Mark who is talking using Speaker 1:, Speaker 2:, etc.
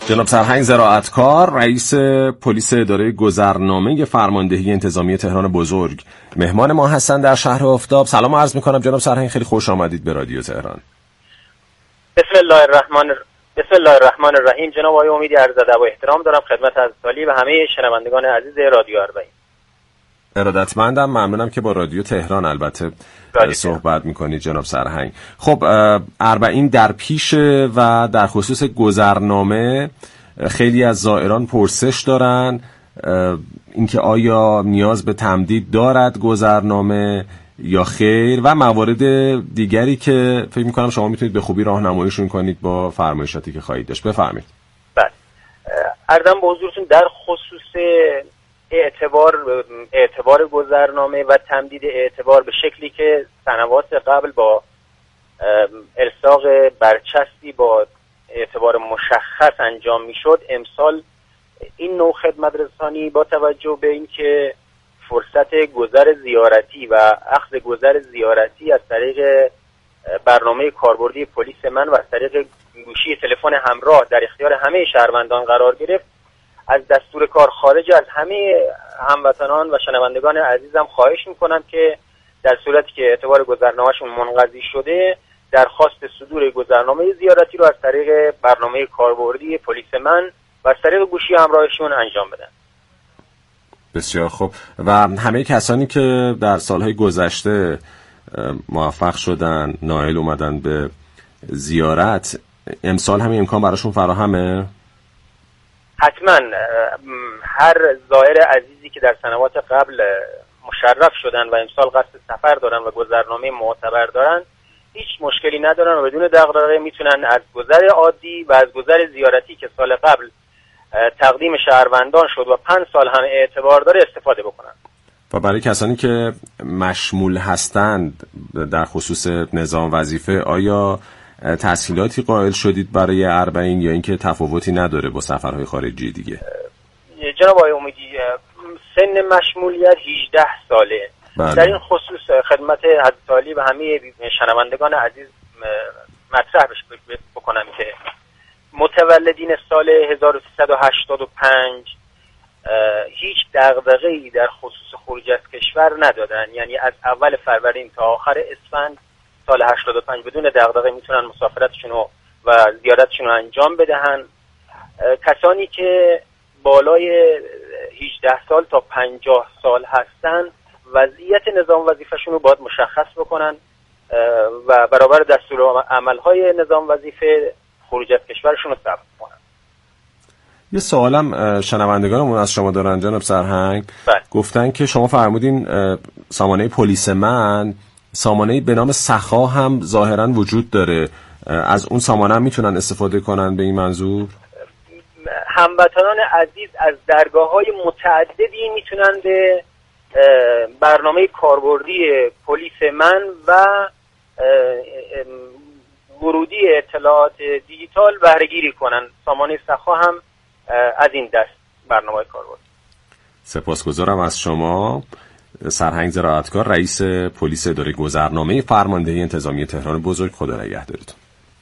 Speaker 1: جناب سرهنگ زراعتکار، رئیس پلیس اداره گذرنامه فرماندهی انتظامی تهران بزرگ، مهمان ما هستند در شهر آفتاب. سلام عرض می‌کنم جناب سرهنگ، خیلی خوش آمدید به رادیو تهران.
Speaker 2: بسم الله الرحمن الرحیم. جناب آقای امیدی عرض ادب و احترام دارم خدمت از سالی و همه شنوندگان عزیز رادیو اربعین.
Speaker 1: ارادتمندم، ممنونم که با رادیو تهران البته صحبت میکنید جناب سرهنگ. خب اربعین در پیشه و در خصوص گذرنامه خیلی از زائران پرسش دارن اینکه آیا نیاز به تمدید دارد گذرنامه یا خیر و موارد دیگری که فکر میکنم شما میتونید به خوبی راهنماییشون کنید با فرمایشاتی که خواهید داشت. بفرمایید.
Speaker 2: بله، عرضم به حضورتون در خصوص اعتبار گذرنامه و تمدید اعتبار به شکلی که سنوات قبل با الصاق برچسبی با اعتبار مشخص انجام میشد، امسال این نوع خدمت رسانی با توجه به اینکه فرصت گذر زیارتی و اخذ گذر زیارتی از طریق برنامه کاربردی پلیس من و از طریق گوشی تلفن همراه در اختیار همه شهروندان قرار گرفت، از دستور کار خارج از همه هموطنان و شنوندگان عزیزم خواهش میکنم که در صورتی که اعتبار گذرنامه‌شون منقضی شده درخواست صدور گذرنامه زیارتی رو از طریق برنامه کاربردی پلیس من و از طریق گوشی همراهشون انجام بدن.
Speaker 1: بسیار خوب. و همه کسانی که در سالهای گذشته موفق شدن نائل اومدن به زیارت، امسال همین امکان براشون فراهمه؟
Speaker 2: حتما هر زائر عزیزی که در سنوات قبل مشرف شدن و امسال قصد سفر دارن و گذرنامه معتبر دارن هیچ مشکلی ندارن و بدون دغدغه میتونن از گذر عادی و از گذر زیارتی که سال قبل تقدیم شهروندان شد و 5 سال هم اعتبار داره استفاده بکنن.
Speaker 1: و برای کسانی که مشمول هستند در خصوص نظام وظیفه، آیا تسهیلاتی قائل شدید برای اربعین یا اینکه تفاوتی نداره با سفرهای خارجی دیگه؟
Speaker 2: جناب آقای امیدی، سن مشمولیت 18 ساله.
Speaker 1: بله.
Speaker 2: در این خصوص خدمت حضرت عالی و همه شنوندگان عزیز مطرح بکنم که متولدین سال 1385 هیچ دغدغه‌ای در خصوص خروج از کشور ندادن، یعنی از اول فروردین تا آخر اسفند سال 85 بدون دغدغه میتونن مسافرتشون و زیارتشون رو انجام بدهن. کسانی که بالای 18 سال تا 50 سال هستن وضعیت نظام وظیفه‌شون رو باید مشخص بکنن و برابر دستورالعمل‌های نظام وظیفه خروج از کشورشون رو ثبت کنن.
Speaker 1: یه سوالم شنوندگانمون از شما دارن جناب سرهنگ. گفتن که شما فرمودین سامانه پلیس من سامانه‌ای به نام سخا هم ظاهراً وجود داره، از اون سامانه هم میتونن استفاده کنن به این منظور؟
Speaker 2: هموطنان عزیز از درگاه‌های متعددی میتونن به برنامه کاربردی پلیس من و ورودی اطلاعات دیجیتال بهره‌گیری کنن. سامانه سخا هم از این دست برنامه کاربردی.
Speaker 1: سپاسگزارم از شما سرهنگ زراعتکار، رئیس پلیس اداره گذرنامه فرماندهی انتظامی تهران بزرگ. خدا نگهدارتون.